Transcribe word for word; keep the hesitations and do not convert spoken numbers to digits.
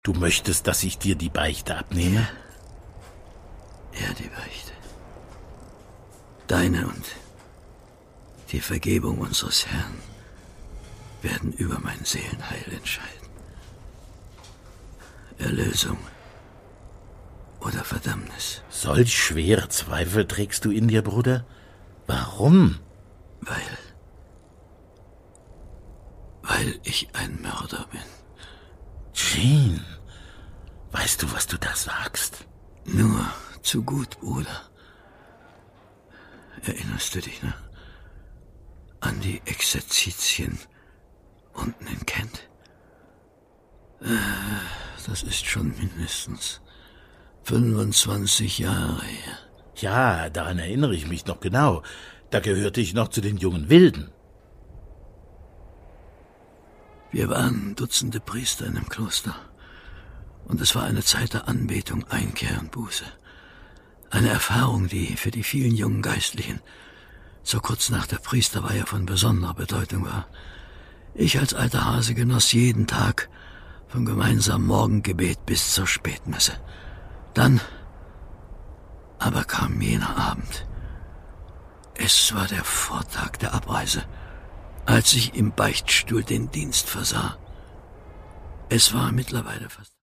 Du möchtest, dass ich dir die Beichte abnehme? Ja, ja, die Beichte. Deine und die Vergebung unseres Herrn werden über mein Seelenheil entscheiden. Erlösung oder Verdammnis. Solch schwere Zweifel trägst du in dir, Bruder? Warum? Weil... weil ich ein Mörder bin. Jean, weißt du, was du da sagst? Nur zu gut, Bruder. Erinnerst du dich noch an die Exerzitien unten in Kent? Das ist schon mindestens fünfundzwanzig Jahre her. Ja, daran erinnere ich mich noch genau. Da gehörte ich noch zu den jungen Wilden. Wir waren Dutzende Priester in einem Kloster. Und es war eine Zeit der Anbetung, Einkehr und Buße. Eine Erfahrung, die für die vielen jungen Geistlichen so kurz nach der Priesterweihe von besonderer Bedeutung war. Ich als alter Hase genoss jeden Tag vom gemeinsamen Morgengebet bis zur Spätmesse. Dann aber kam jener Abend. Es war der Vortag der Abreise, als ich im Beichtstuhl den Dienst versah. Es war mittlerweile fast...